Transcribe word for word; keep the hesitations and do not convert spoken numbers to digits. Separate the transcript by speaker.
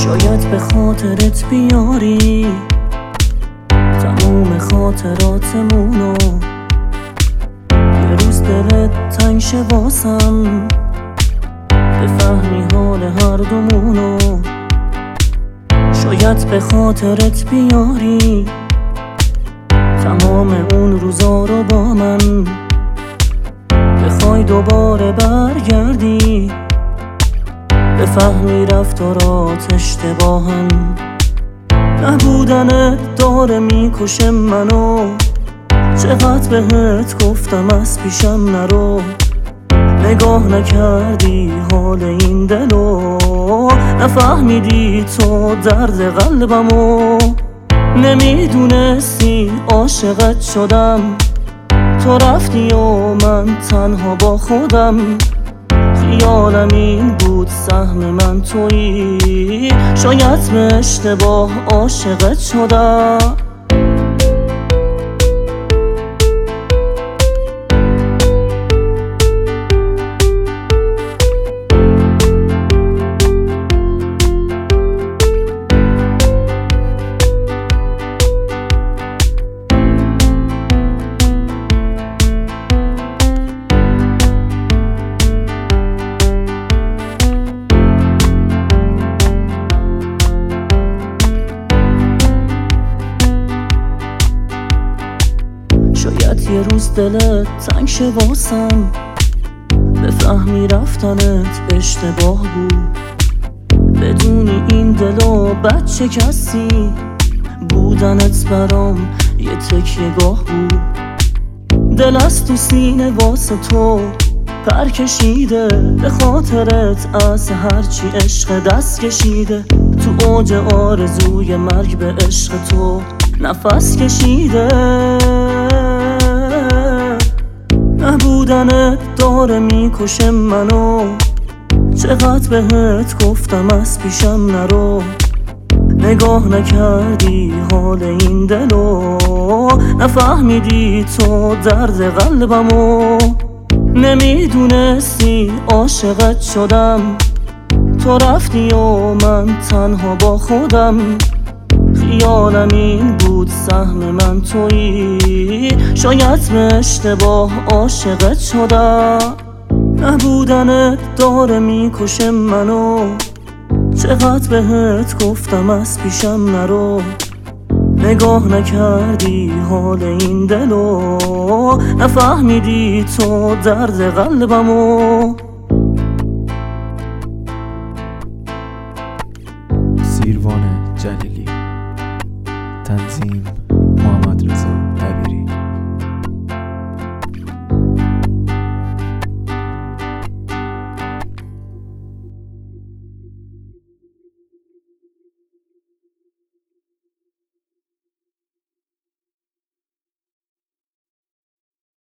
Speaker 1: شاید به خاطرت بیاری تموم خاطراتمونو، یه روز دلت تنگ شه واسم بفهمی حال هر دومونو. شاید به خاطرت بیاری تمام اون روزا رو با من، بخوای دوباره برگردی بفهمی رفتارات اشتباهن. نبودنت داره میکشه منو، چقدر بهت گفتم از پیشم نرو. نگاه نکردی حال این دلو، نفهمیدی تو درد قلبمو. نمیدونستی عاشقت شدم، تو رفتی و من تنها با خودم. خیالم این بود سهم من تویی، شاید به اشتباه عاشقت شدم. شاید یه روز دلت تنگ شه واسم بفهمی رفتنت اشتباه بود. بدونی این دلو بچه کسی بودنت برام یه تکیه گاه بود. دل از تو سینه واسه تو پر کشیده، به خاطرت از هرچی عشق دست کشیده. تو اوج آرزوی مرگ به عشق تو نفس کشیده. نبودنت داره میکشه منو، چقدر بهت گفتم از پیشم نرو. نگاه نکردی حال این دلو، نفهمیدی تو درد قلبمو. نمیدونستی عاشقت شدم، تو رفتی و من تنها با خودم. خیالم این بود سهم من تویی، شاید به اشتباه عاشقت شدم. نبودنت داره میکشه منو، چقدر بهت گفتم از پیشم نرو. نگاه نکردی حال این دلو، نفهمیدی تو درد قلبمو.
Speaker 2: سیروان جلیلی، تنظیم محمد رضا.